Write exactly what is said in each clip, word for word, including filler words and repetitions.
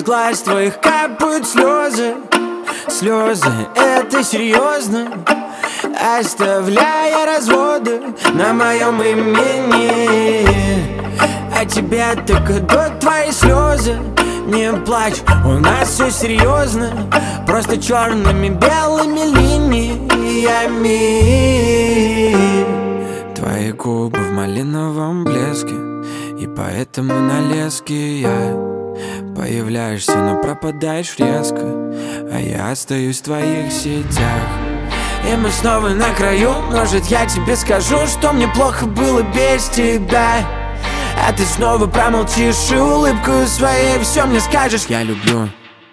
глаз твоих капают слезы. Слезы, это серьезно, оставляя разводы на моем имени. А тебя так идут твои слезы. Не плачь, у нас все серьезно, просто черными белыми линиями. Твои губы в малиновом блеске, и поэтому на леске я появляешься, но пропадаешь резко, а я остаюсь в твоих сетях. И мы снова на краю. Может, я тебе скажу, что мне плохо было без тебя, а ты снова промолчишь и улыбкой своей все мне скажешь: я люблю.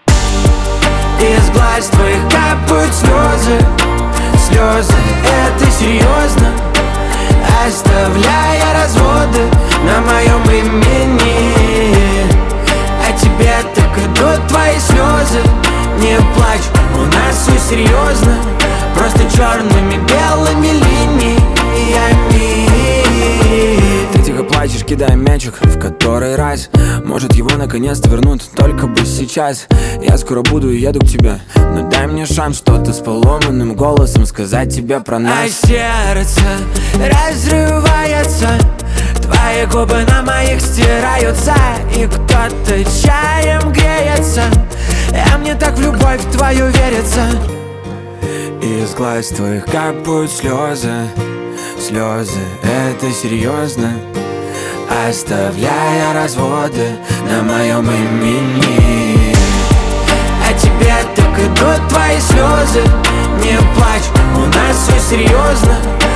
Из глаз твоих капают слезы. Слезы, это серьезно, оставляя разводы на моем имени. А тебе так идут твои слезы. Не плачь, у нас все серьезно, просто черными белыми линиями. Ты тихо плачешь, кидая мячик в который раз. Может, его наконец-то вернут, только бы сейчас. Я скоро буду и еду к тебе, но дай мне шанс что-то с поломанным голосом сказать тебе про нас. А сердце разрывается, твои губы на моих стираются, и кто-то чаем греется, а мне так в любовь твою верится. Из глаз твоих капают слезы. Слезы, это серьезно, оставляя разводы на моем имени. А тебе так идут твои слезы. Не плачь, у нас все серьезно,